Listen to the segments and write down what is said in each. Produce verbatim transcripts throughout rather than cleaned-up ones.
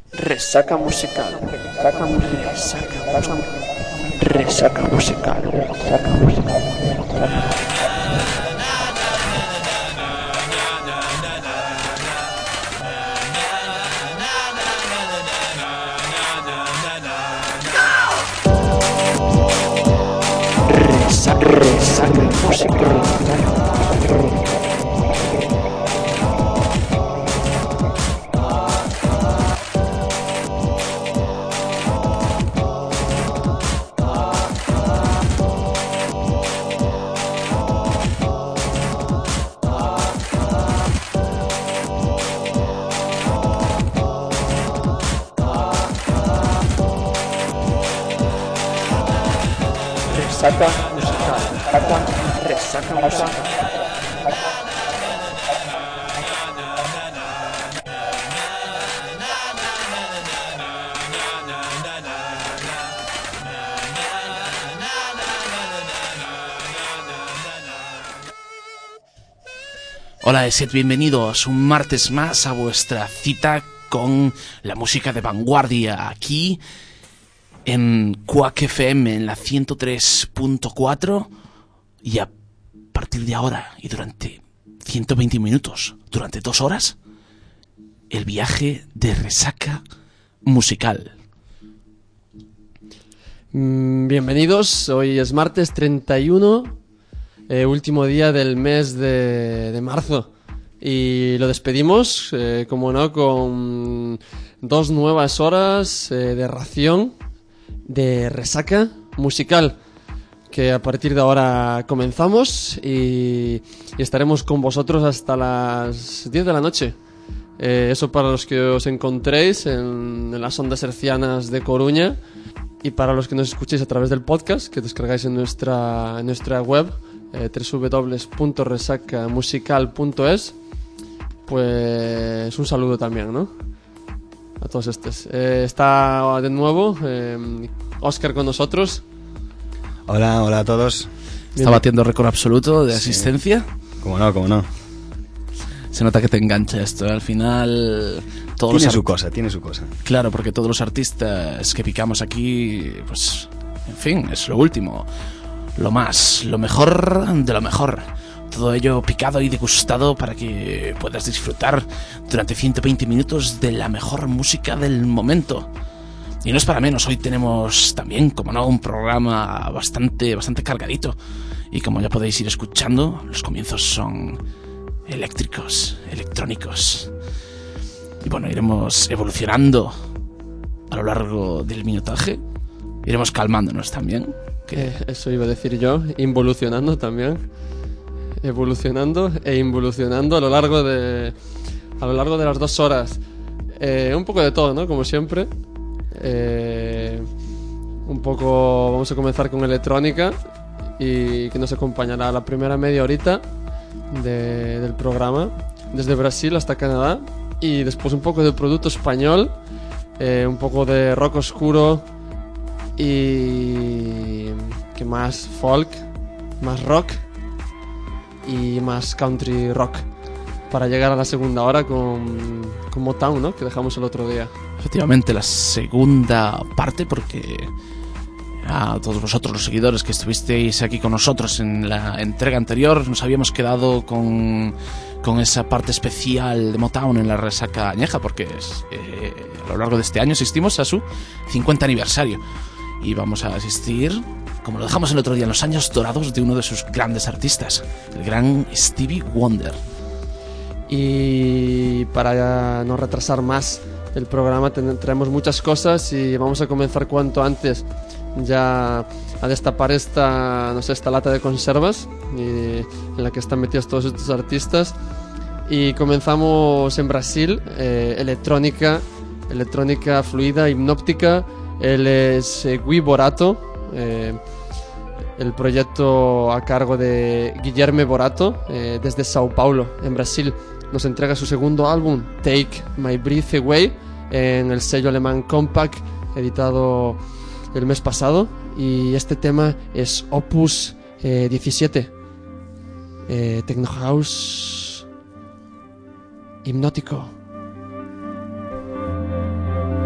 Resaca musical, resaca musical, resaca musical, resaca musical, resaca musical. Resaca, resaca musical. Resaca musical, resaca, resaca musical. Hola, sed bienvenidos un martes más a vuestra cita con la música de vanguardia aquí en Quack F M en la ciento tres punto cuatro y a partir de ahora y durante ciento veinte minutos, durante dos horas, el viaje de resaca musical. Bienvenidos, hoy es martes treinta y uno, eh, último día del mes de, de marzo, y lo despedimos, eh, como no, con dos nuevas horas eh, de ración de resaca musical, que a partir de ahora comenzamos y, y estaremos con vosotros hasta las diez de la noche. Eh, eso para los que os encontréis en, en las ondas hercianas de Coruña, y para los que nos escuchéis a través del podcast que descargáis en nuestra, en nuestra web eh, doble u doble u doble u punto resaca musical punto es, pues un saludo también, ¿no?, a todos estos. Eh, está de nuevo eh, Óscar con nosotros. Hola, hola a todos. Está batiendo récord absoluto de Sí. asistencia. Cómo no, cómo no. Se nota que te engancha esto, ¿eh? Al final todos Tiene los su art- cosa, tiene su cosa. Claro, porque todos los artistas que picamos aquí, pues, en fin, es lo último, lo más, lo mejor de lo mejor. Todo ello picado y degustado para que puedas disfrutar durante ciento veinte minutos de la mejor música del momento. Y no es para menos, hoy tenemos también, como no, un programa bastante, bastante cargadito. Y como ya podéis ir escuchando, los comienzos son eléctricos, electrónicos. Y bueno, iremos evolucionando a lo largo del minutaje. Iremos calmándonos también. Que... Eh, eso iba a decir yo, involucionando también. Evolucionando e involucionando a lo largo de a lo largo de las dos horas. Eh, un poco de todo, ¿no? Como siempre. Eh, un poco vamos a comenzar con electrónica, y que nos acompañará la primera media horita de, del programa, desde Brasil hasta Canadá, y después un poco de producto español, eh, un poco de rock oscuro y que más folk, más rock y más country rock, para llegar a la segunda hora con, con Motown, ¿no?, que dejamos el otro día. Efectivamente, la segunda parte, porque a todos vosotros los seguidores que estuvisteis aquí con nosotros en la entrega anterior, nos habíamos quedado con, con esa parte especial de Motown en la resaca añeja, porque es, eh, a lo largo de este año asistimos a su cincuenta aniversario y vamos a asistir, como lo dejamos el otro día, en los años dorados de uno de sus grandes artistas, el gran Stevie Wonder. Y para no retrasar más el programa, ten- traemos muchas cosas y vamos a comenzar cuanto antes ya a destapar esta, no sé, esta lata de conservas y, en la que están metidos todos estos artistas. Y comenzamos en Brasil, eh, electrónica, electrónica fluida, hipnóptica. Él es eh, Gui Borato, eh, el proyecto a cargo de Guilherme Borato, eh, desde Sao Paulo, en Brasil. Nos entrega su segundo álbum, Take My Breath Away, en el sello alemán Compact, editado el mes pasado. Y este tema es Opus eh, diecisiete, eh, Techno House hipnótico.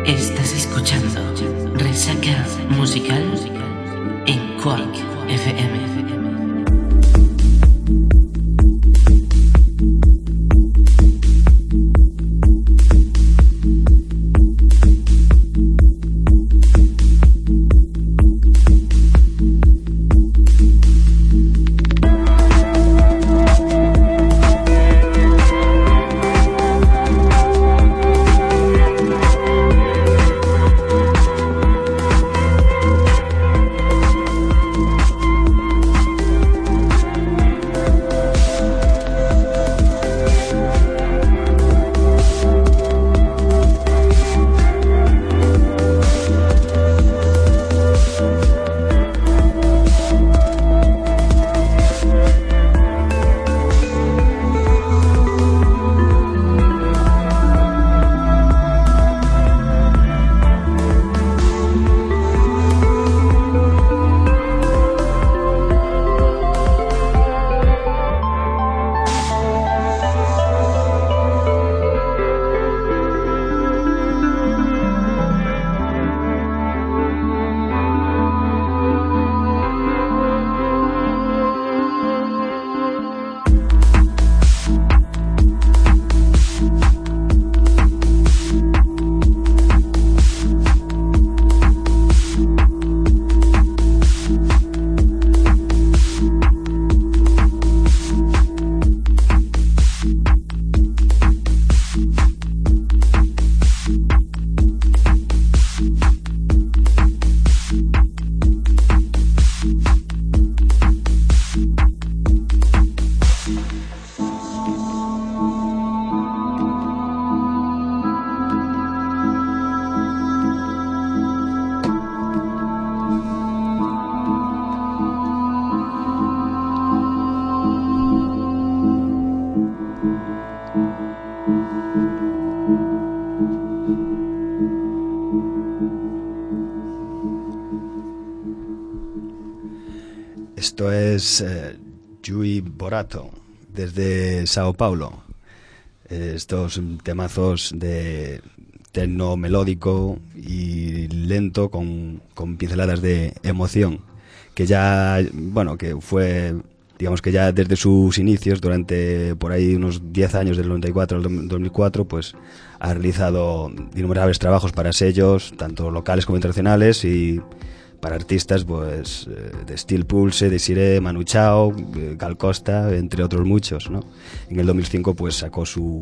Estás escuchando Resaca Musical en Quark F M. Esto es eh, Yui Borato, desde Sao Paulo. Eh, estos temazos de techno melódico y lento con, con pinceladas de emoción, que ya, bueno, que fue, digamos que ya desde sus inicios, durante por ahí unos diez años, del noventa y cuatro al dos mil cuatro, pues ha realizado innumerables trabajos para sellos, tanto locales como internacionales, y para artistas pues de Steel Pulse, Desiree, Manu Chao, Gal Costa, entre otros muchos, ¿no? En el dos mil cinco pues sacó su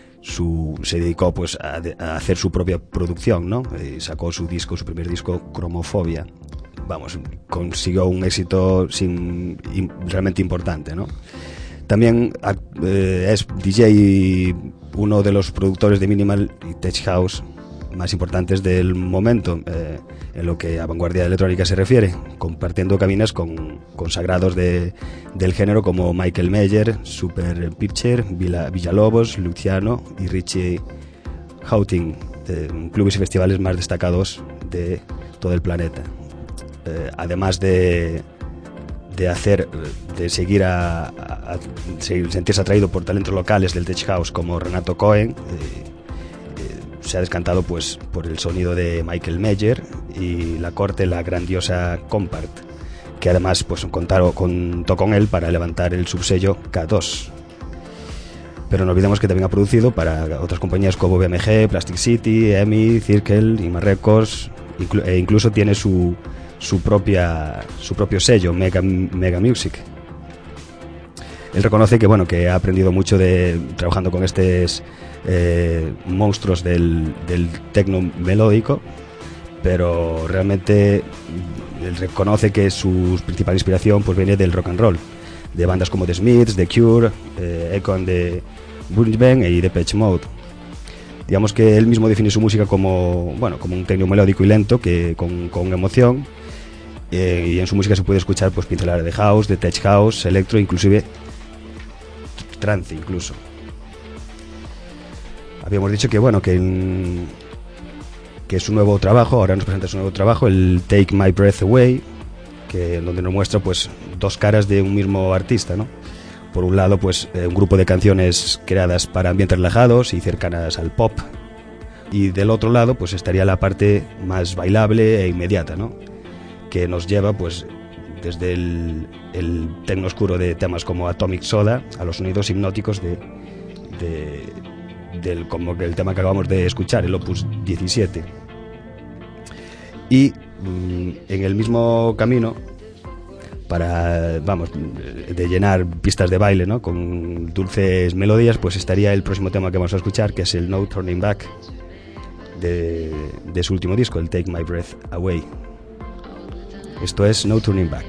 su se dedicó pues a, de, a hacer su propia producción, ¿no? Y sacó su disco, su primer disco, Cromofobia. Vamos, consiguió un éxito sin, in, realmente importante, ¿no? También eh, es D J y uno de los productores de minimal y tech house más importantes del momento, eh, en lo que a vanguardia electrónica se refiere, compartiendo cabinas con consagrados de, del género como Michael Mayer, Super Pitcher, Villa, Villalobos, Luciano y Richie Houghton, de clubes y festivales más destacados de todo el planeta. Eh, además de de hacer, de seguir a, a, a sentirse atraído por talentos locales del tech house como Renato Cohen, eh, se ha descantado pues por el sonido de Michael Mayer y la corte, la grandiosa Compart, que además pues contaron, contó con él para levantar el subsello K dos. Pero no olvidemos que también ha producido para otras compañías como B M G, Plastic City, E M I, Circle, Ima Records, inclu- e incluso tiene su su propia su propio sello, Mega, Mega Music. Él reconoce que bueno que ha aprendido mucho de trabajando con estos eh, monstruos del, del techno melódico, pero realmente él reconoce que su principal inspiración pues viene del rock and roll, de bandas como The Smiths, The Cure, eh, Econ de Bunnymen y Depeche Mode. Digamos que él mismo define su música como bueno como un techno melódico y lento, que con, con emoción, eh, y en su música se puede escuchar pues pinceladas de house, de tech house, electro, inclusive trance incluso. Habíamos dicho que bueno que, en, que su nuevo trabajo, ahora nos presenta su nuevo trabajo, el Take My Breath Away, que donde nos muestra pues dos caras de un mismo artista, ¿no? Por un lado pues eh, un grupo de canciones creadas para ambientes relajados y cercanas al pop, y del otro lado pues estaría la parte más bailable e inmediata, ¿no? Que nos lleva pues desde el, el tecno oscuro de temas como Atomic Soda a los sonidos hipnóticos de, de del como que el tema que acabamos de escuchar, el Opus diecisiete. Y mmm, en el mismo camino, para, vamos, de llenar pistas de baile, ¿no? Con dulces melodías, pues estaría el próximo tema que vamos a escuchar, que es el No Turning Back de, de su último disco, el Take My Breath Away. Esto es No Turning Back.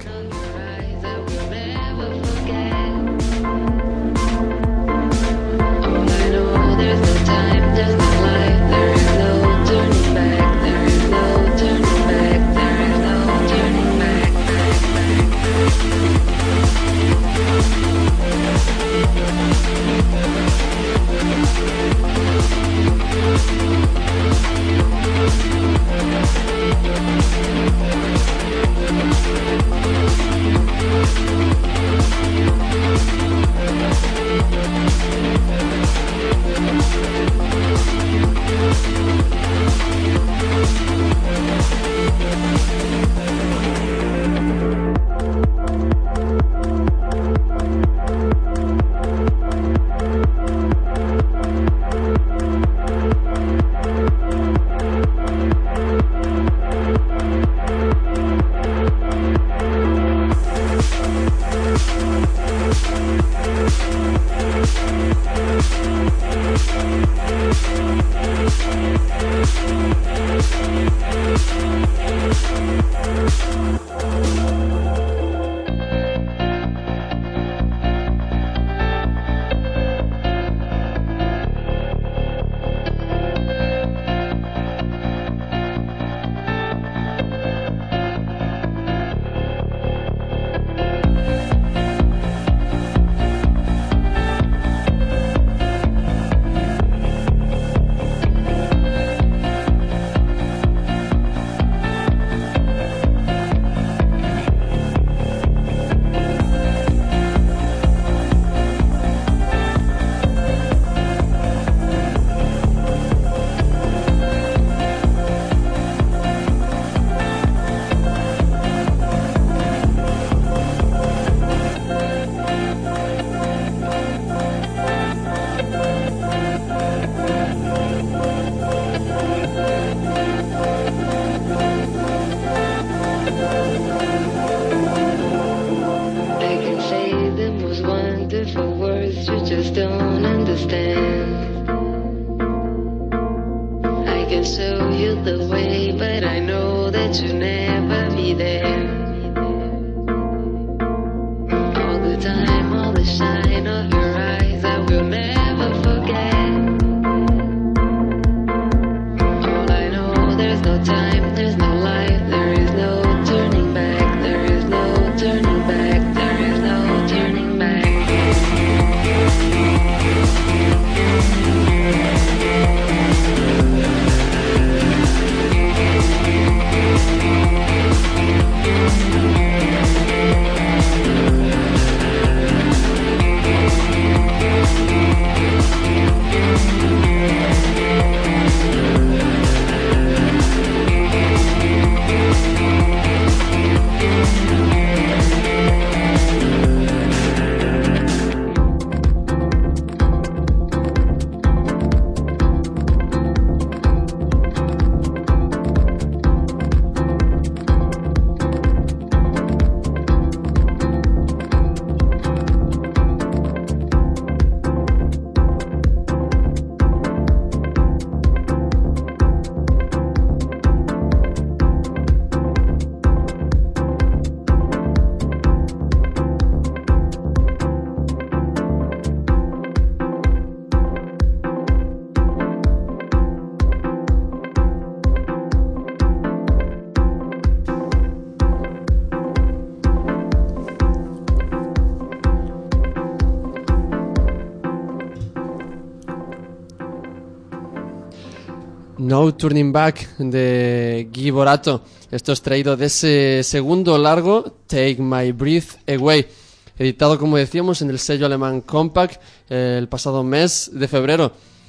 No Turning Back de Guy Borato. Esto es traído de ese segundo largo, Take My Breath Away, editado, como decíamos, en el sello alemán Compact eh, el pasado mes de febrero.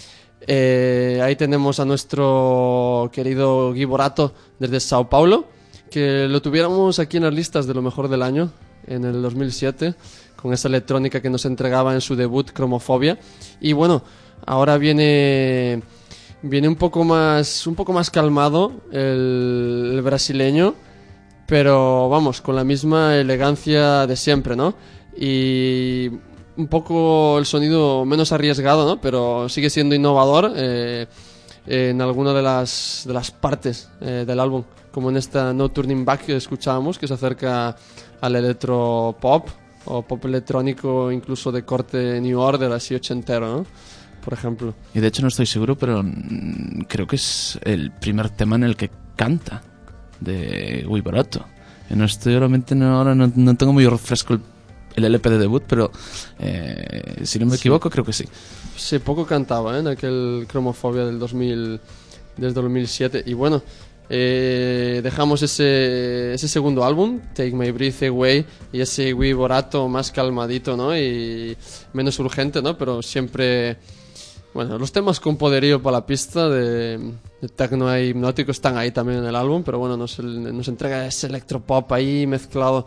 Eh, ahí tenemos a nuestro querido Guy Borato desde Sao Paulo, que lo tuviéramos aquí en las listas de lo mejor del año en el dos mil siete, con esa electrónica que nos entregaba en su debut Cromofobia. Y bueno, ahora viene viene un poco más un poco más calmado el, el brasileño, pero vamos, con la misma elegancia de siempre, ¿no? Y un poco el sonido menos arriesgado, ¿no? Pero sigue siendo innovador eh, en alguna de las, de las partes eh, del álbum, como en esta No Turning Back que escuchábamos, que se acerca al electropop o pop electrónico, incluso de corte New Order, así ochentero, ¿no? Por ejemplo. Y de hecho no estoy seguro, pero creo que es el primer tema en el que canta de Guy Borato. No estoy realmente, no, ahora no, no tengo muy fresco el el L P de debut, pero eh, si no me equivoco, sí. Creo que sí. Sí, poco cantaba ¿eh? en aquel Cromofobia del dos mil, desde dos mil siete. Y bueno, eh, dejamos ese, ese segundo álbum, Take My Breath Away, y ese Guy Borato más calmadito, ¿no? Y menos urgente, ¿no? Pero siempre... Bueno, los temas con poderío para la pista de, de techno e hipnótico están ahí también en el álbum, pero bueno, nos, nos entrega ese electropop ahí mezclado.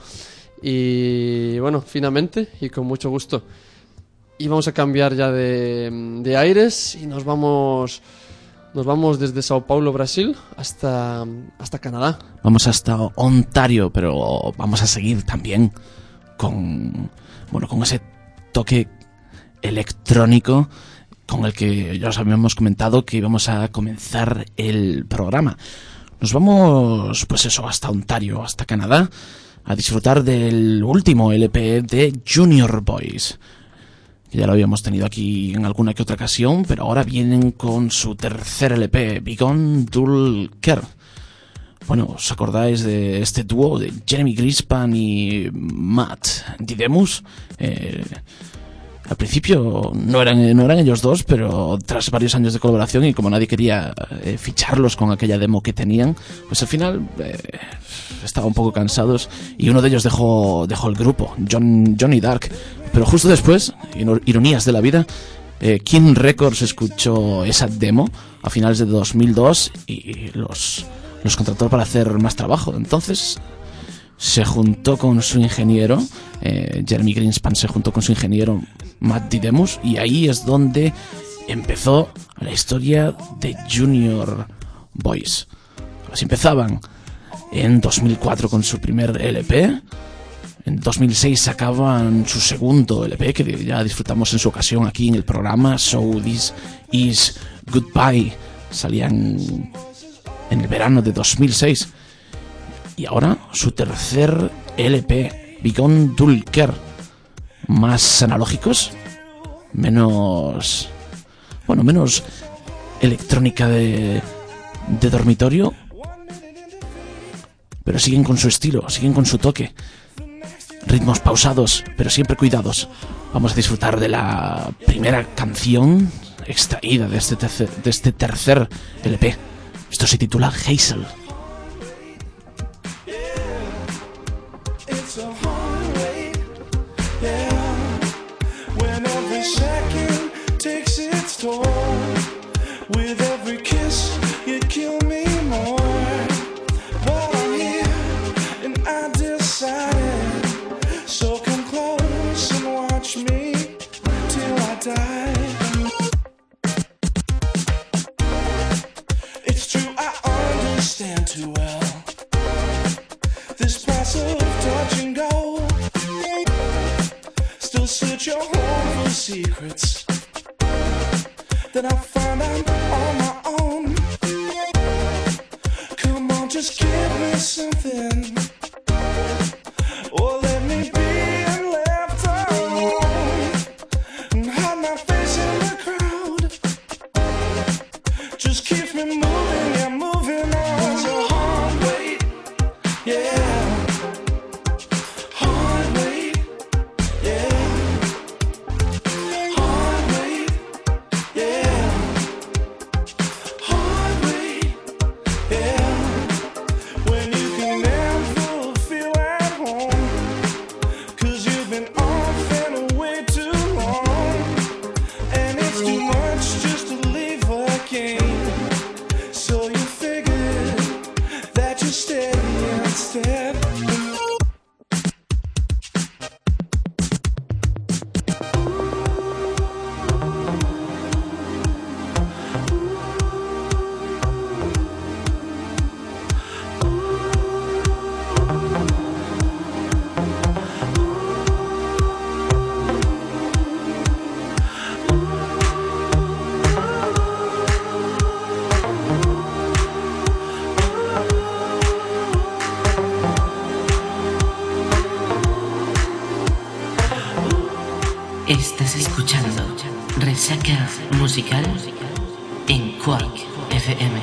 Y bueno, finamente y con mucho gusto. Y vamos a cambiar ya de, de aires y nos vamos nos vamos desde Sao Paulo, Brasil, hasta, hasta Canadá. Vamos hasta Ontario, pero vamos a seguir también con, bueno, con ese toque electrónico con el que ya os habíamos comentado que íbamos a comenzar el programa. Nos vamos, pues eso, hasta Ontario, hasta Canadá, a disfrutar del último L P de Junior Boys, que ya lo habíamos tenido aquí en alguna que otra ocasión, pero ahora vienen con su tercer L P, Beyond Dull Care. Bueno, ¿os acordáis de este dúo de Jeremy Greenspan y Matt Didemus? Eh, al principio no eran, no eran ellos dos, pero tras varios años de colaboración y como nadie quería eh, ficharlos con aquella demo que tenían, pues al final eh, estaban un poco cansados y uno de ellos dejó, dejó el grupo, John, Johnny Dark. Pero justo después, ironías de la vida, eh, King Records escuchó esa demo a finales de dos mil dos y los, los contrató para hacer más trabajo. Entonces se juntó con su ingeniero, eh, Jeremy Greenspan se juntó con su ingeniero Matt Didemus, y ahí es donde empezó la historia de Junior Boys. Así empezaban en dos mil cuatro con su primer L P, en dos mil seis sacaban su segundo L P, que ya disfrutamos en su ocasión aquí en el programa, So This Is Goodbye, salían en el verano de dos mil seis. Y ahora su tercer L P, Beyond Dull Care, más analógicos, menos, bueno, menos electrónica de, de dormitorio, pero siguen con su estilo, siguen con su toque, ritmos pausados, pero siempre cuidados. Vamos a disfrutar de la primera canción extraída de este tercer, de este tercer L P. Esto se titula Hazel. With every kiss, you kill me more. But I'm here, and I decided. So come close and watch me till I die. It's true, I understand too well this passive touch and go. Still search your home for secrets that I find out on my own. Come on, just give me something, or let me be left alone and hide my face in the crowd. Just keep me moving, yeah, moving on. It's a hard wait, yeah, hard wait, yeah. When you can never musical en Quark F M.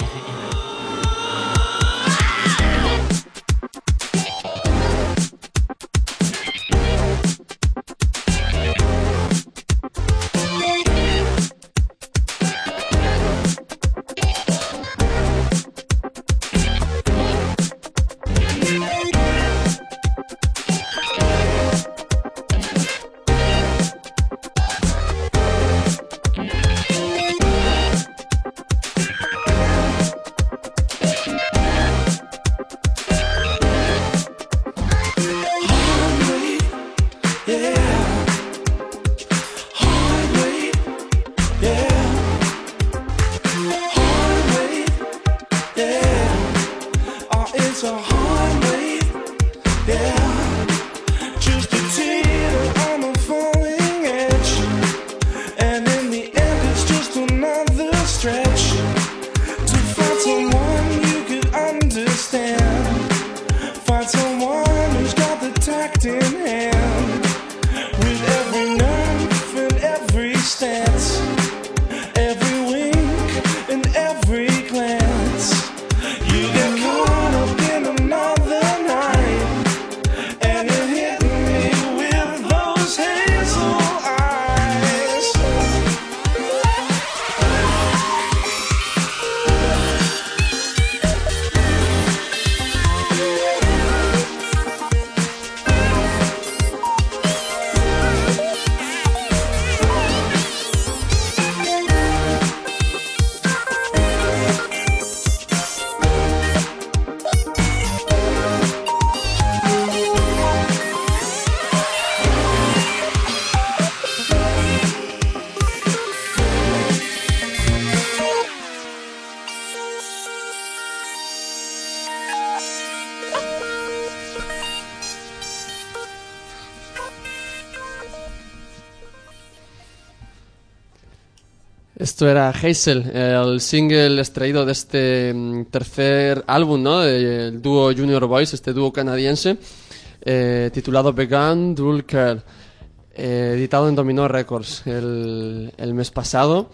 Esto era Hazel, el single extraído de este mm, tercer álbum, ¿no? Del dúo Junior Boys, este dúo canadiense, eh, titulado Begun Dull Curl, eh, editado en Domino Records el, el mes pasado.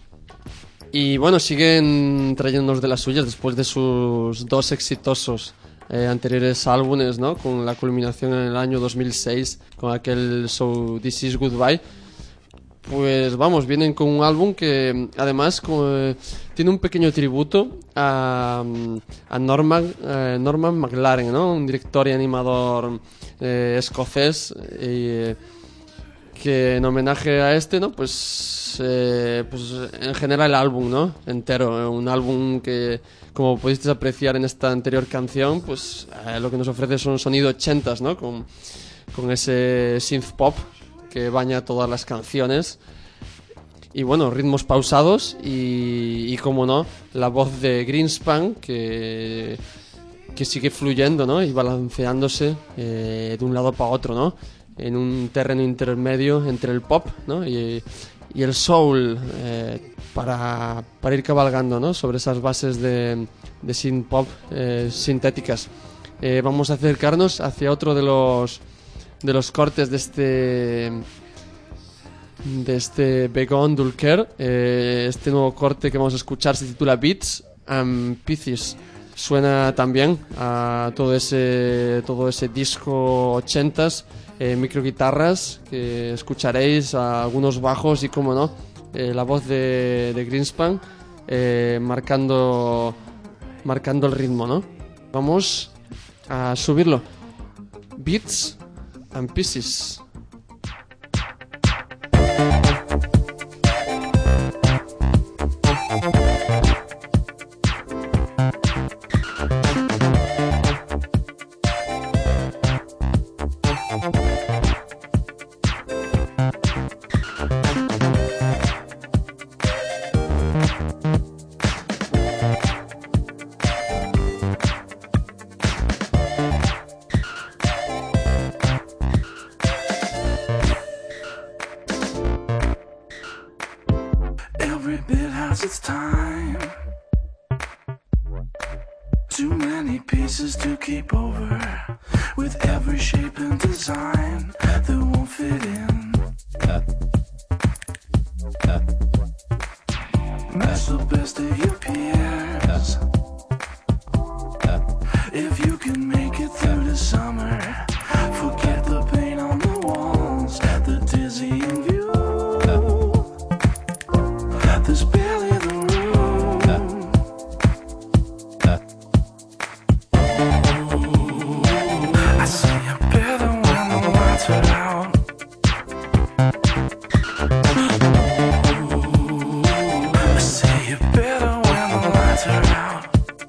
Y bueno, siguen trayéndonos de las suyas después de sus dos exitosos eh, anteriores álbumes, ¿no? Con la culminación en el año dos mil seis con aquel So This Is Goodbye. Pues vamos, vienen con un álbum que además como, eh, tiene un pequeño tributo a, a Norman, eh, Norman McLaren, ¿no? Un director y animador eh, escocés eh, que en homenaje a este, ¿no? Pues, eh, pues en general el álbum, ¿no? Entero, un álbum que, como pudisteis apreciar en esta anterior canción, pues eh, lo que nos ofrece son sonido ochentas, ¿no? Con, con ese synth pop que baña todas las canciones y bueno, ritmos pausados y, y como no, la voz de Greenspan que, que sigue fluyendo, ¿no? Y balanceándose eh, de un lado para otro, ¿no? En un terreno intermedio entre el pop, ¿no? y, y el soul eh, para, para ir cabalgando, ¿no? Sobre esas bases de, de synth pop eh, sintéticas. Eh, vamos a acercarnos hacia otro de los de los cortes de este de este Begun Dull Curl. Eh, este nuevo corte que vamos a escuchar se titula Beats and Pieces. Suena también a todo ese todo ese disco ochentas, eh, microguitarras que escucharéis, a algunos bajos y como no, eh, la voz de, de Greenspan eh, marcando marcando el ritmo, ¿no? Vamos a subirlo. Beats and Pieces. It's time. Too many pieces to keep over, with every shape and design that won't fit in. match the best of your peers. If you can make it through the summer, forget the paint on the walls, the dizzying view. There's barely the room. I see you better when the lights are out. I see you better when the lights are out.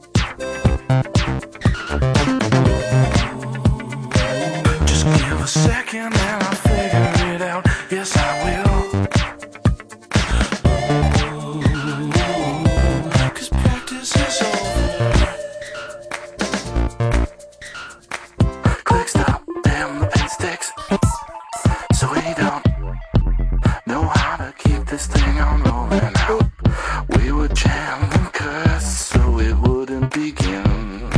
Just give a second and I'll figure it out. Yes, I will. Cause practice is over. Click stop and the pen sticks. So we don't know how to keep this thing on rolling out. We would jam and curse so it wouldn't begin.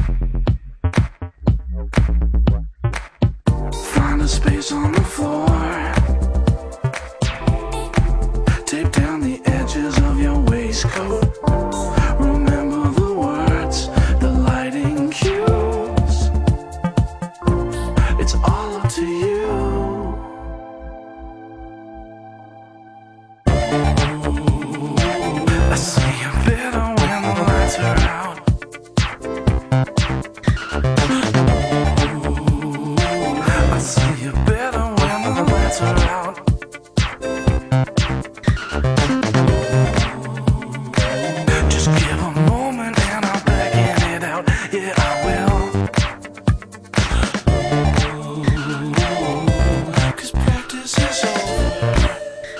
Find a space on the floor. Tape down the edges of your waistcoat. Remember the words, the lighting cues. It's all up to you. I see you better when the lights are out. I see you better when the lights are out. Just give a moment and I'll beckon it out. Yeah, I will. Cause practice is over.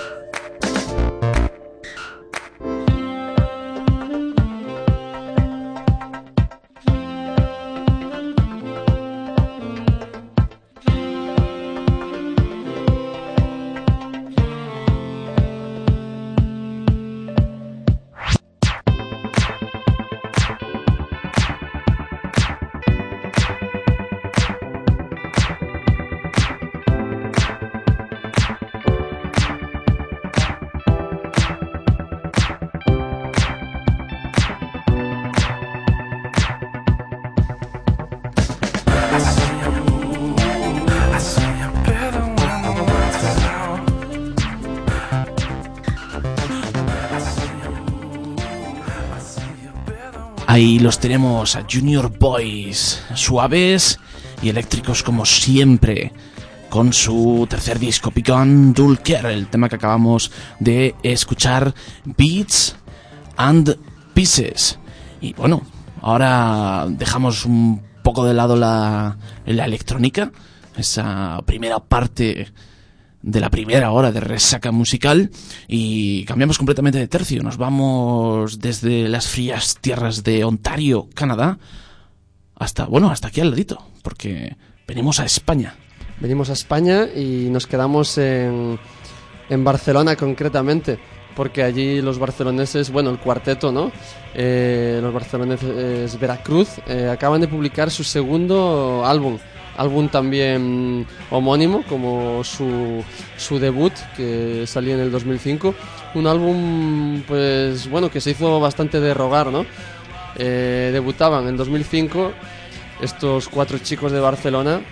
Ahí los tenemos a Junior Boys, suaves y eléctricos como siempre, con su tercer disco, Picon Dulker, el tema que acabamos de escuchar, Beats and Pieces. Y bueno, ahora dejamos un poco de lado la, la electrónica, esa primera parte de la primera hora de resaca musical, y cambiamos completamente de tercio. Nos vamos desde las frías tierras de Ontario, Canadá, hasta, bueno, hasta aquí al ladito, porque venimos a España. Venimos a España y nos quedamos en, en Barcelona concretamente, porque allí los barceloneses, bueno, el cuarteto, ¿no? Eh, los barceloneses Veracruz eh, acaban de publicar su segundo álbum. Álbum también homónimo, como su, su debut, que salía en el dos mil cinco. Un álbum, pues bueno, que se hizo bastante de rogar, ¿no? Eh, debutaban en dos mil cinco estos cuatro chicos de Barcelona.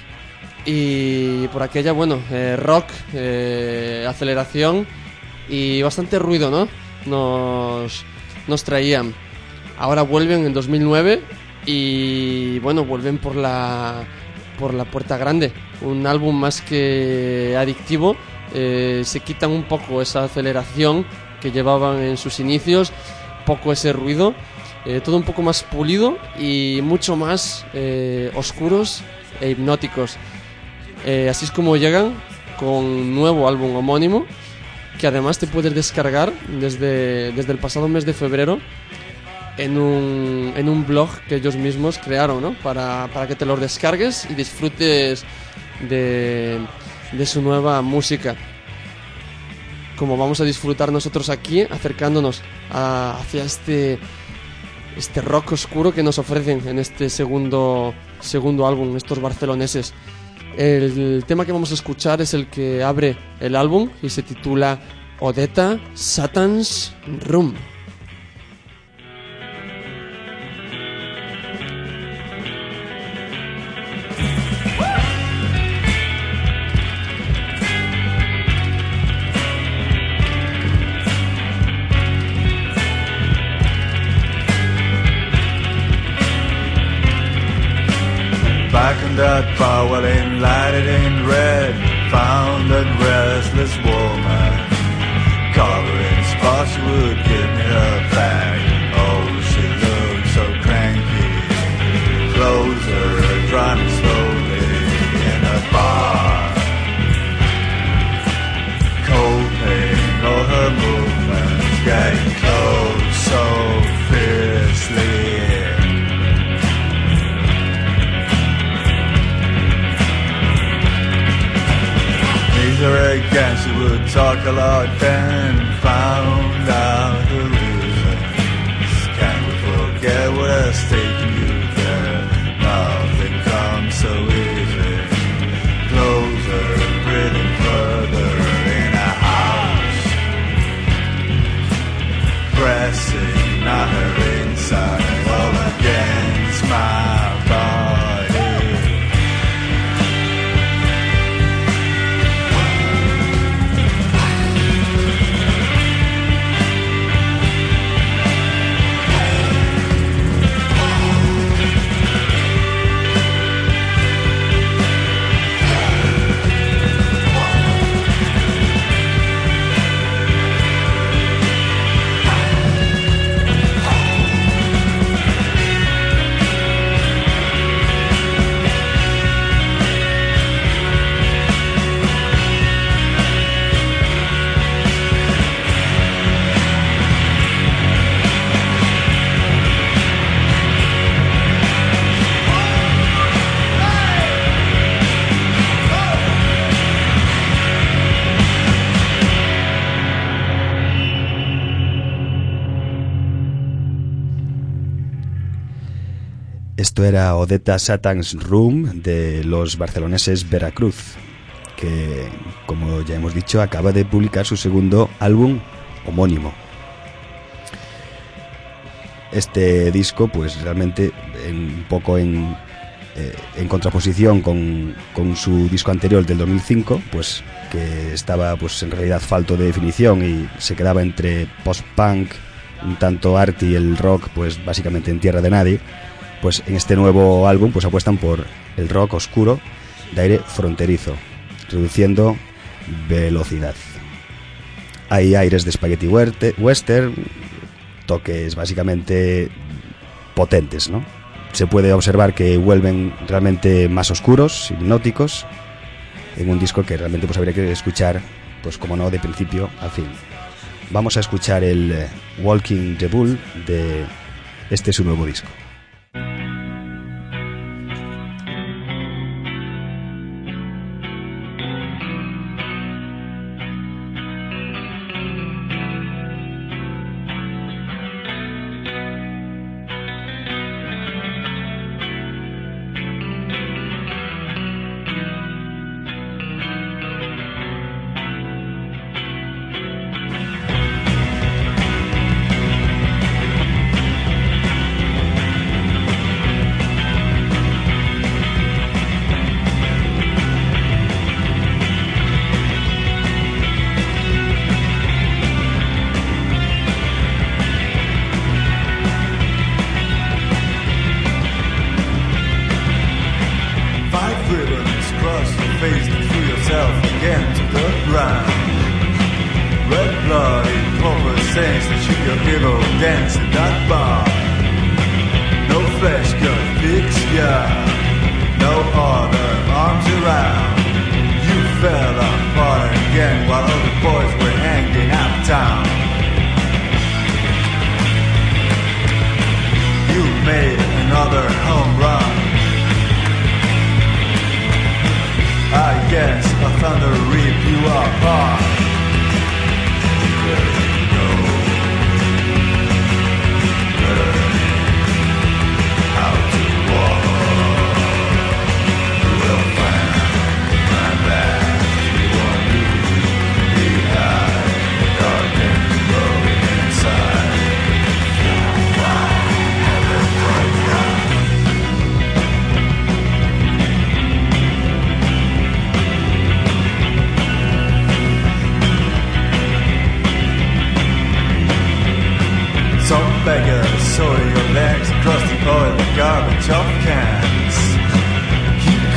Y por aquella, bueno, eh, rock, eh, aceleración y bastante ruido, ¿no? Nos, nos traían. Ahora vuelven en dos mil nueve y, bueno, vuelven por la... por la puerta grande, un álbum más que adictivo. Eh, se quitan un poco esa aceleración que llevaban en sus inicios, poco ese ruido, eh, todo un poco más pulido y mucho más eh, oscuros e hipnóticos. Eh, así es como llegan con un nuevo álbum homónimo, que además te puedes descargar desde, desde el pasado mes de febrero en un, en un blog que ellos mismos crearon, ¿no? Para, para que te los descargues y disfrutes de, de su nueva música, como vamos a disfrutar nosotros aquí, acercándonos a, hacia este, este rock oscuro que nos ofrecen en este segundo, segundo álbum, estos barceloneses. El tema que vamos a escuchar es el que abre el álbum y se titula Odetta Satan's Room. in that bar while in lighted in red. Found that restless woman, covering spots, she would give me her back. Oh, she looked so cranky. Closer, driving slowly in a bar. Coping all her movements, getting close so fiercely. Her again, she would talk a lot then. Found out the reasons. Can we forget what has taken you there? Nothing comes so easy. Closer, breathing further in a house. Pressing on her inside, all against my body. Esto era Odetta Satan's Room de los barceloneses Veracruz, que, como ya hemos dicho, acaba de publicar su segundo álbum homónimo. Este disco, pues realmente en, un poco en, eh, en contraposición con, con su disco anterior del dos mil cinco, pues que estaba pues en realidad falto de definición y se quedaba entre post-punk, un tanto art y el rock, pues básicamente en tierra de nadie. Pues en este nuevo álbum pues apuestan por el rock oscuro de aire fronterizo, reduciendo velocidad. Hay aires de spaghetti western, toques básicamente potentes, ¿no? Se puede observar que vuelven realmente más oscuros, hipnóticos, en un disco que realmente pues habría que escuchar, pues como no, de principio a fin. Vamos a escuchar el Walking the Bull de este su nuevo disco.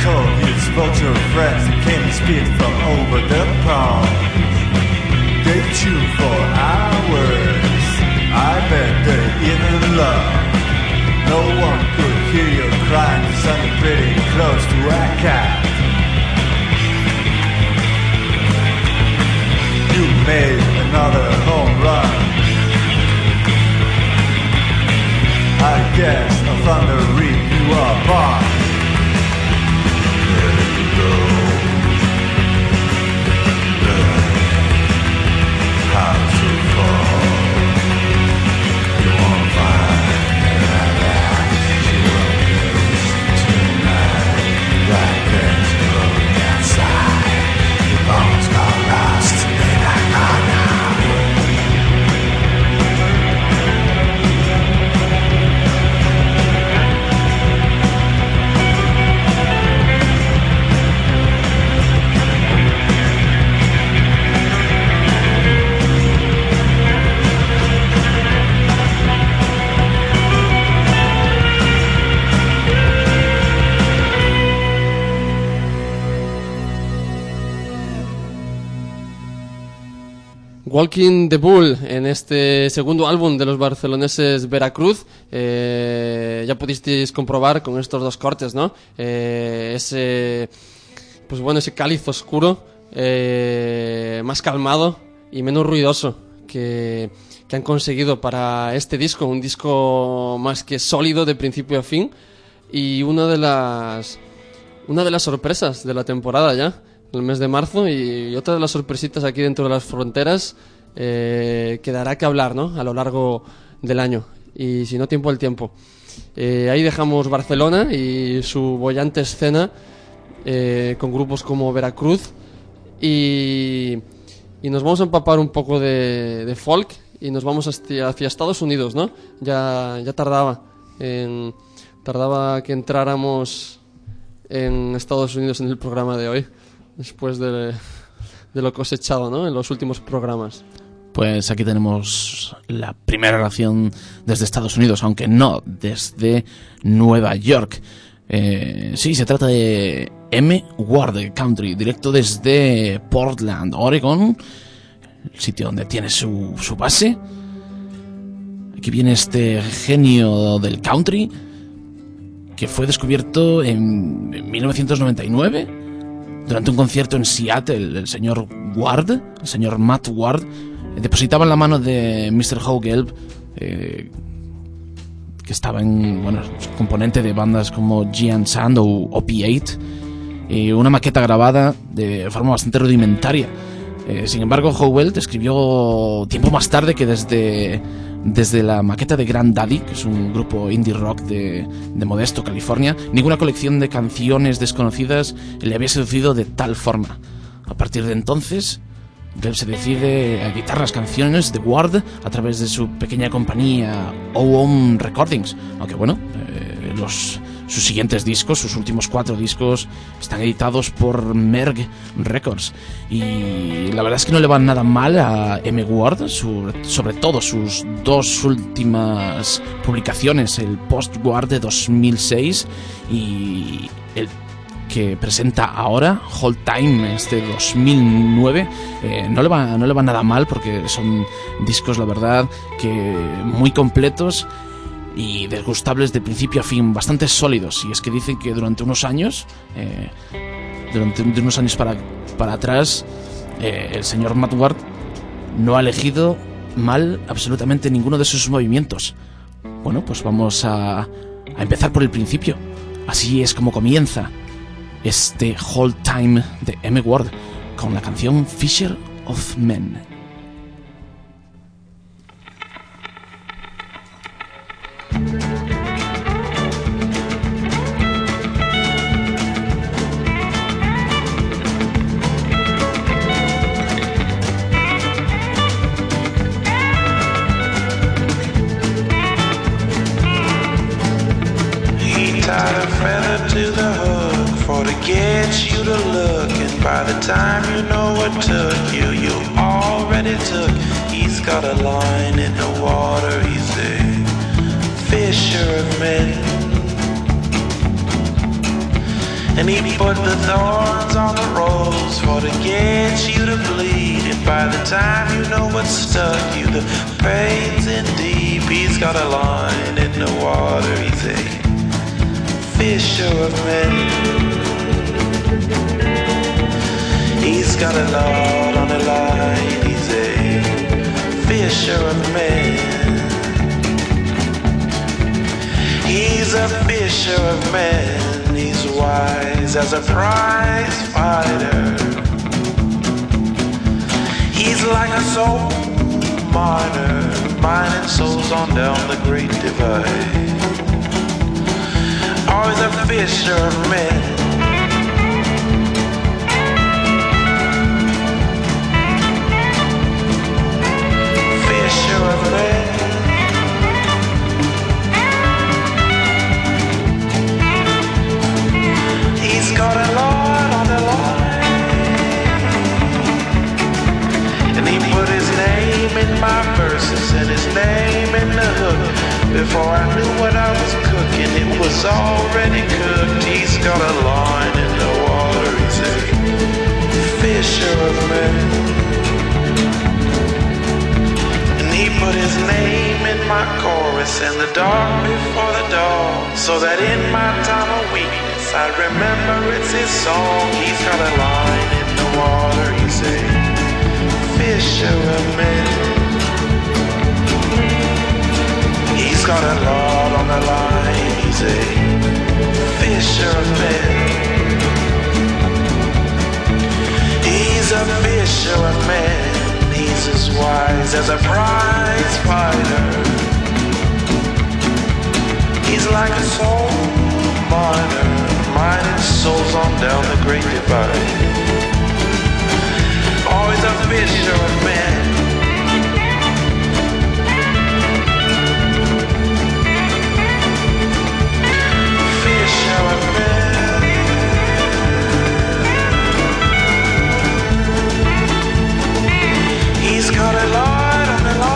told his vulture friends that came to speak from over the pond. They chewed for hours. I bet they're in love. No one could hear you crying, you sounded pretty close to a cat. You made another home run. I guess a thunder reap you apart. Let it go. Learn how to fall. You won't find that you will lose tonight. Right there's floating outside. Your bones got lost in a corner. Walking the Bull, en este segundo álbum de los barceloneses Veracruz. Eh, ya pudisteis comprobar con estos dos cortes, ¿no? Eh, ese, pues bueno, ese cáliz oscuro, eh, más calmado y menos ruidoso que, que han conseguido para este disco, un disco más que sólido de principio a fin y una de las una de las sorpresas de la temporada ya. El mes de marzo, y otra de las sorpresitas aquí dentro de las fronteras eh, que dará que hablar, ¿no? A lo largo del año, y si no tiempo al tiempo. Eh, ahí dejamos Barcelona y su bollante escena eh, con grupos como Veracruz, y, y nos vamos a empapar un poco de, de folk y nos vamos hacia, hacia Estados Unidos, ¿no? Ya, ya tardaba en, tardaba que entráramos en Estados Unidos en el programa de hoy, después de, de lo cosechado, ¿no? En los últimos programas. Pues aquí tenemos la primera relación desde Estados Unidos, aunque no desde Nueva York. Eh, sí, se trata de M. Ward Country, directo desde Portland, Oregon, el sitio donde tiene su, su base. Aquí viene este genio del country que fue descubierto en, en mil novecientos noventa y nueve. Durante un concierto en Seattle, el señor Ward, el señor Matt Ward, eh, depositaba en la mano de mister Howe Gelb, eh, que estaba en, bueno, componente de bandas como Giant Sand o O P ocho, eh, una maqueta grabada de forma bastante rudimentaria. Eh, sin embargo, Howell escribió tiempo más tarde que desde, desde la maqueta de Grand Daddy, que es un grupo indie rock de, de Modesto, California, ninguna colección de canciones desconocidas le había seducido de tal forma. A partir de entonces, Gelb se decide a editar las canciones de Ward a través de su pequeña compañía O O M Recordings, aunque bueno, eh, los... sus siguientes discos, sus últimos cuatro discos, están editados por Merg Records. Y la verdad es que no le va nada mal a M. Ward, su, sobre todo sus dos últimas publicaciones, el Post-Ward de dos mil seis y el que presenta ahora, Hold Time, este dos mil nueve. Eh, no le va, no le va nada mal porque son discos, la verdad, que muy completos y desgustables de principio a fin, bastante sólidos. Y es que dicen que durante unos años, eh, durante unos años para, para atrás, eh, el señor Matt Ward no ha elegido mal absolutamente ninguno de sus movimientos. Bueno, pues vamos a, a empezar por el principio. Así es como comienza este Hold Time de M. Ward con la canción Fisher of Men. By the time you know what took you, you already took. He's got a line in the water, he's a fisher of men. And he put the thorns on the rose for to get you to bleed. And by the time you know what's stuck you, the pain's in deep. He's got a line in the water, he's a fisher of men. He's got a lot on the line, he's a fisher of men. He's a fisher of men, he's wise as a prize fighter. He's like a soul miner, mining souls on down the Great Divide. Oh, he's a fisher of men. Fisher of men. He's got a lot on the line, and he put his name in my verses and his name in the hook. Before I knew what I was cooking, it was already cooked. He's got a line in the water, he's a fisher of men. And he put his name in my chorus and the dark before the dawn, so that in my time of weakness I remember it's his song. He's got a line in the water, he's a fisher of men. He's got a lot on the line, he's a fisher of men. He's a fisher of men, he's as wise as a prize fighter. He's like a soul miner, mining souls on down the Great Divide. Always a fisher of men. He's got a lot on the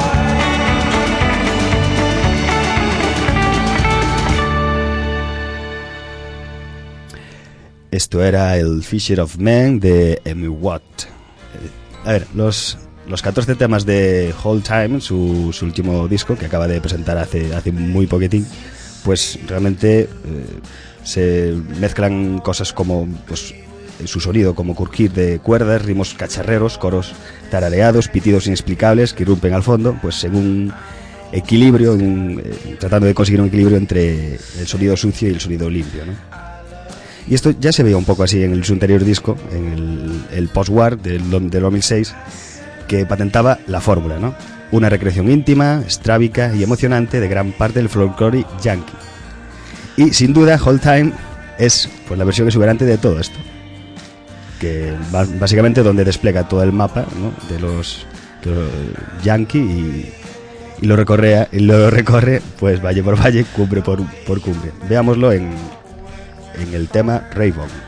Esto era el Fisher of Men de Amy Watt. A ver, los, los catorce temas de Whole Time, su, su último disco, que acaba de presentar hace, hace muy poquitín, pues realmente eh, se mezclan cosas como pues, su sonido, como crujir de cuerdas, ritmos cacharreros, coros tarareados, pitidos inexplicables que irrumpen al fondo, pues en un equilibrio, en, eh, tratando de conseguir un equilibrio entre el sonido sucio y el sonido limpio, ¿no? Y esto ya se veía un poco así en el, su anterior disco, en el, el Post-War del, del dos mil seis, que patentaba la fórmula, ¿no? Una recreación íntima, estrábica y emocionante de gran parte del folclore yankee. Y sin duda Whole Time es pues la versión exuberante de todo esto, que básicamente donde despliega todo el mapa, ¿no? de los, de los yankee y, y lo recorre y lo recorre pues valle por valle, cumbre por, por cumbre. Veámoslo en, en el tema Raybone.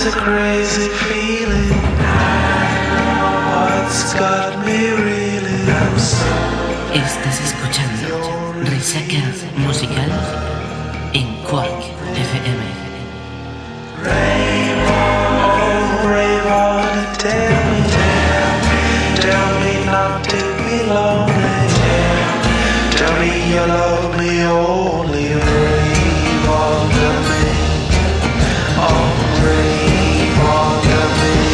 It's a crazy feeling. What's got me reeling? I'm so Estás escuchando Resaca Musical en Quark F M. brave, oh brave heart, tell me, tell me, tell me not to be lonely. Tell, tell me you love me only, brave under me, oh brave under me.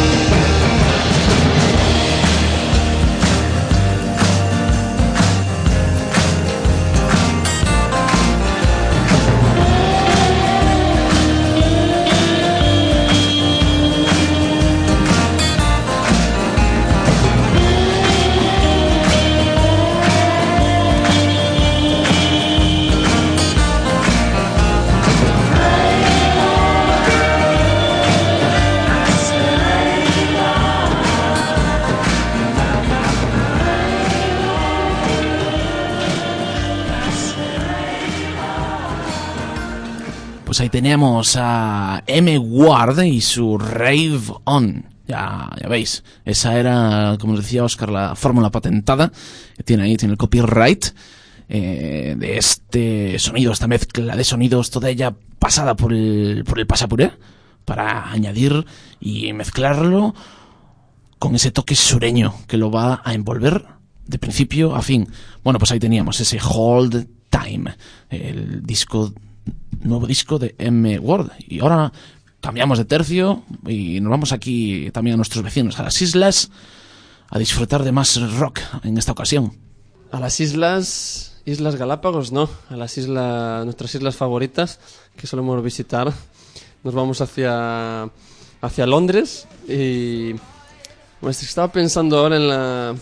Pues ahí teníamos a M. Ward y su Rave On. Ya, ya veis, esa era, como decía Oscar, la fórmula patentada que tiene ahí, tiene el copyright eh, de este sonido, esta mezcla de sonidos, toda ella pasada por el, por el pasapuré, para añadir y mezclarlo con ese toque sureño que lo va a envolver de principio a fin. Bueno, pues ahí teníamos ese Hold Time, el disco, nuevo disco de M. Ward. Y ahora cambiamos de tercio y nos vamos aquí también a nuestros vecinos, a las islas, a disfrutar de más rock en esta ocasión. A las islas, Islas Galápagos, no, a las islas, nuestras islas favoritas que solemos visitar. Nos vamos hacia, hacia Londres y pues, estaba pensando ahora en la,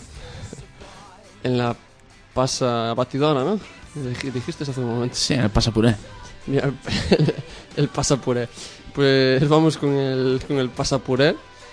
en la pasa batidora, ¿no? Dijiste hace un momento. Sí, el pasapuré. El, el pasapuré. Pues vamos con el, con el pasapuré.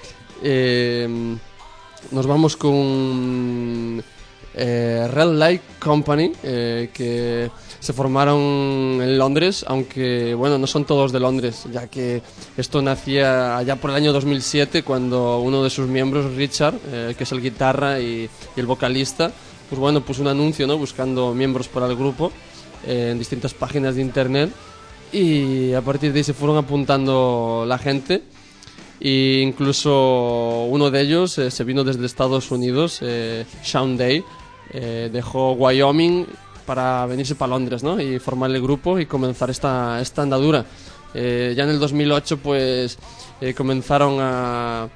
Eh, nos vamos con eh, Red Light Company, eh, que se formaron en Londres, aunque bueno, no son todos de Londres, ya que esto nacía allá por el año dos mil siete, cuando uno de sus miembros, Richard, eh, que es el guitarra y, y el vocalista, pues bueno, puso un anuncio, ¿no?, buscando miembros para el grupo eh, en distintas páginas de internet, y a partir de ahí se fueron apuntando la gente, e incluso uno de ellos eh, se vino desde Estados Unidos, eh, Sean Day, eh, dejó Wyoming para venirse para Londres, ¿no?, y formar el grupo y comenzar esta, esta andadura. Eh, ya en el dos mil ocho pues eh, comenzaron a,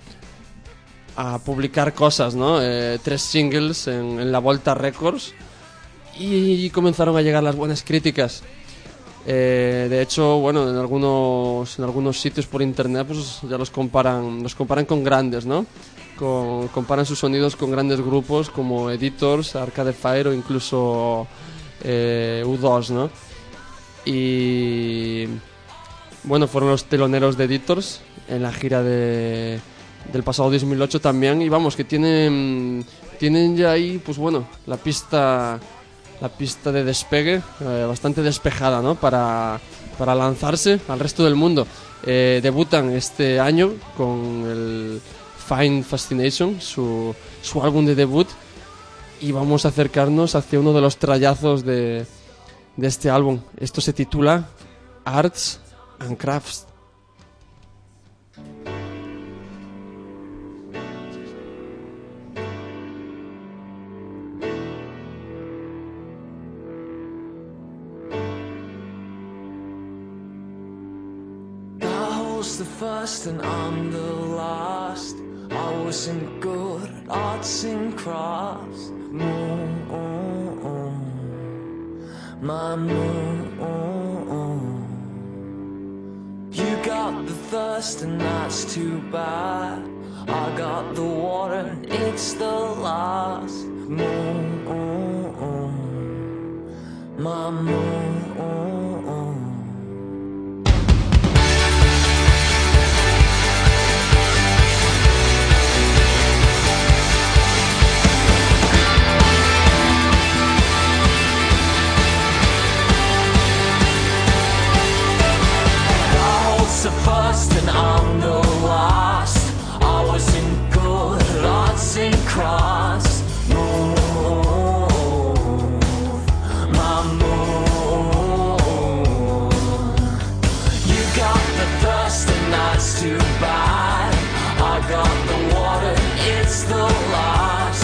a publicar cosas, ¿no?, eh, tres singles en, en la Volta Records, y, y comenzaron a llegar las buenas críticas. Eh, de hecho, bueno, en algunos en algunos sitios por internet pues ya los comparan los comparan con grandes, ¿no? Con, comparan sus sonidos con grandes grupos como Editors, Arcade Fire o incluso eh, U dos, ¿no? Y bueno, fueron los teloneros de Editors en la gira de, del pasado dos mil ocho también, y vamos, que tienen tienen ya ahí, pues bueno, la pista la pista de despegue eh, bastante despejada, ¿no?, para, para lanzarse al resto del mundo. Eh, debutan este año con el Find Fascination, su, su álbum de debut, y vamos a acercarnos hacia uno de los trayazos de, de este álbum. Esto se titula Arts and Crafts. The first and I'm the last. I wasn't good at arts and crafts. Moon, my moon. You got the thirst and that's too bad. I got the water and it's the last. Moon, my moon. The first and I'm the last. cross. Move, my move. You got the thirst and that's too bad. I got the water, it's the last.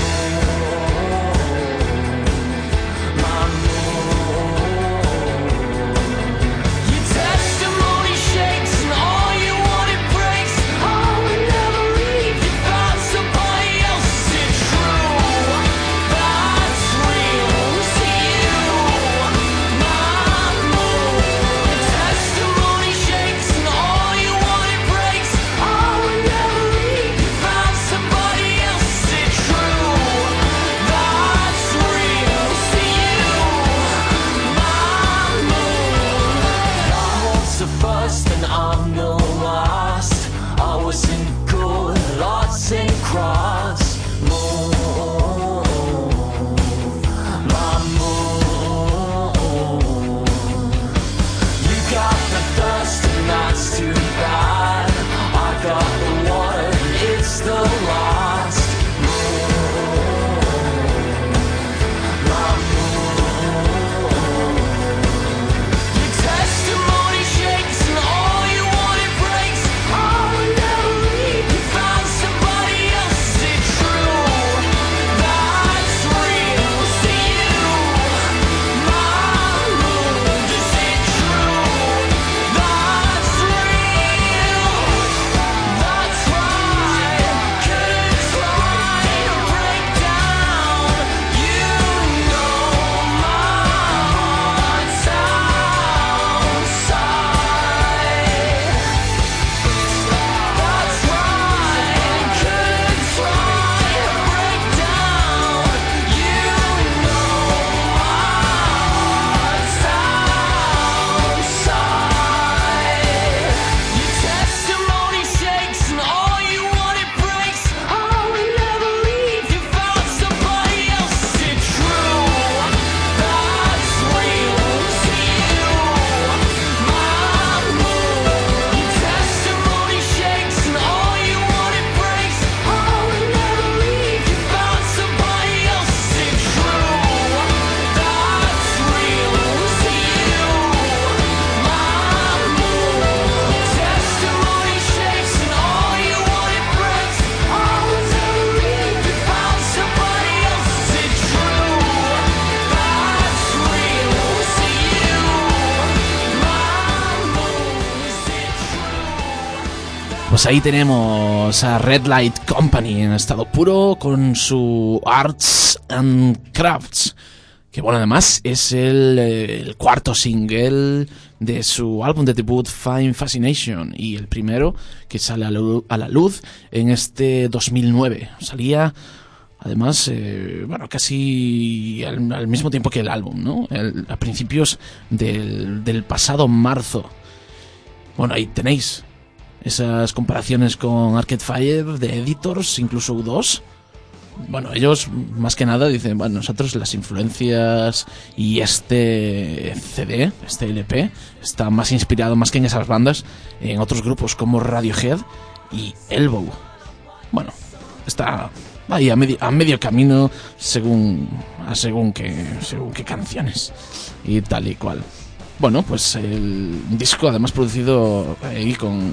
Pues ahí tenemos a Red Light Company en estado puro con su Arts and Crafts, que bueno, además es el, el cuarto single de su álbum de debut Fine Fascination y el primero que sale a la, a la luz en este dos mil nueve. Salía además, eh, bueno, casi al, al mismo tiempo que el álbum, ¿no? El, a principios del, del pasado marzo. Bueno, ahí tenéis esas comparaciones con Arcade Fire de Editors, incluso U dos. Bueno, ellos más que nada dicen, bueno, nosotros las influencias y este C D, este L P, está más inspirado, más que en esas bandas, en otros grupos como Radiohead y Elbow. Bueno, está ahí a medio, a medio camino según, a según qué, según qué canciones y tal y cual. Bueno, pues el disco además producido ahí con,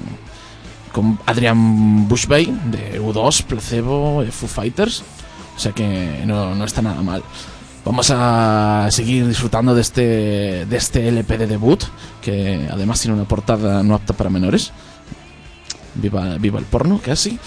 con Adrian Bushby de U dos, Placebo, Foo Fighters, o sea que no, no está nada mal. Vamos a seguir disfrutando de este, de este L P de debut, que además tiene una portada no apta para menores. Viva, viva el porno, casi.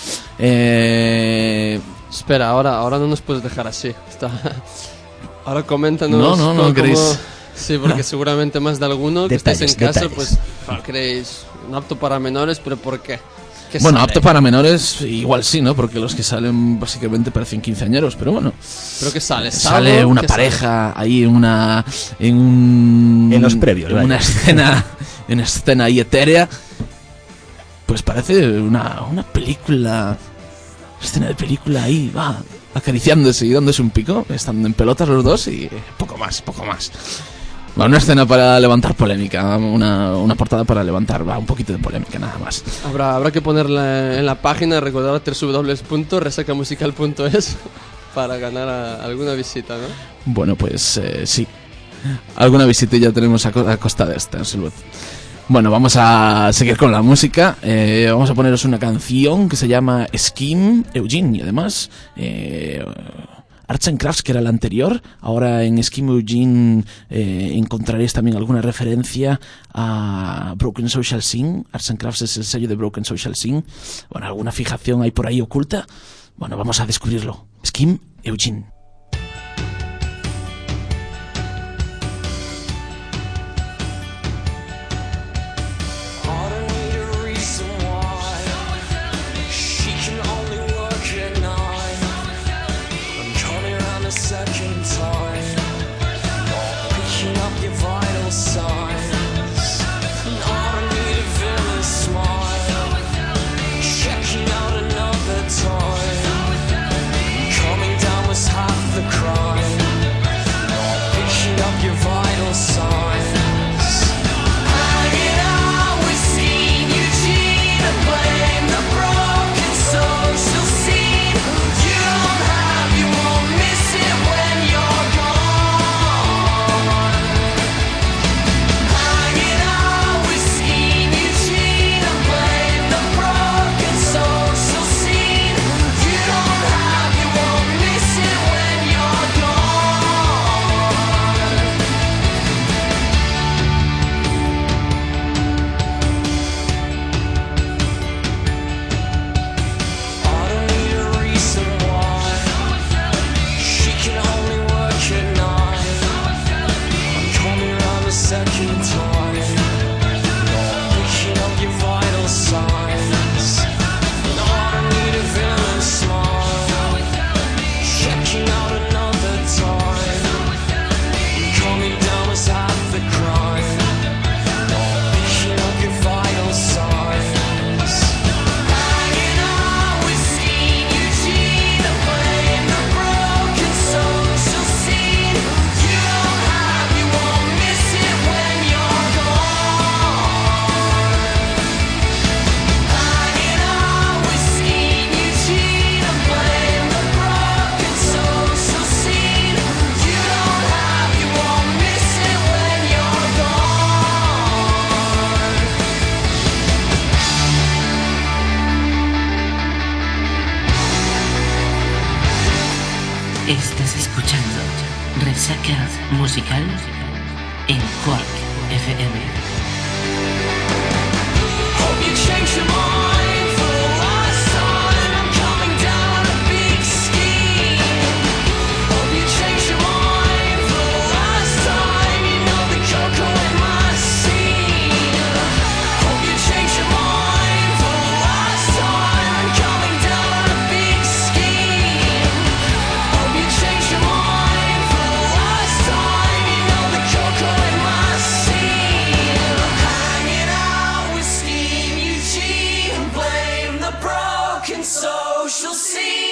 Eh... Espera, ahora, ahora no nos puedes dejar así. Está... Ahora coméntanos. No, no, no, cómo... queréis. Sí, porque seguramente más de alguno que Detalles, estéis en casa, detalles. pues creéis no apto para menores, pero ¿por qué? ¿Qué Bueno, sale? apto para menores, igual sí, ¿no? Porque los que salen básicamente parecen quinceañeros, pero bueno. ¿Pero qué sale? Sale ¿Sábado? una ¿Qué pareja ahí en una. En un. En los previos, En vaya. una escena. En una escena ahí etérea. Pues parece una, una película. Escena de película ahí, va. Acariciándose y dándose un pico. Estando en pelotas los dos y poco más, poco más. Bueno, una escena para levantar polémica, una, una portada para levantar va, un poquito de polémica, nada más. Habrá, habrá que ponerla en la página, recordar doble u doble u doble u punto resaca musical punto es para ganar a, alguna visita, ¿no? Bueno, pues eh, sí. Alguna visita ya tenemos a, a costa de esta, en salud. Bueno, vamos a seguir con la música. Eh, vamos a poneros una canción que se llama Scheme Eugene. Y además, eh, Arts and Crafts, que era la anterior. Ahora en Scheme Eugene eh, encontraréis también alguna referencia a Broken Social Scene. Arts and Crafts es el sello de Broken Social Scene. Bueno, alguna fijación hay por ahí oculta. Bueno, vamos a descubrirlo. Scheme Eugene. Estás escuchando Resaca Musical en Quark F M. Hope you change your mind for the last time. I'm coming down on a big scheme. Hope you change your mind for the last time. You know the cocoa in my scene. Hope you change your mind for the last time. I'm coming down on a big scheme. Hope you change your mind for the last time. You know the cocoa in my scene. Hanging out with Scheme Eugene, blame the broken social scene.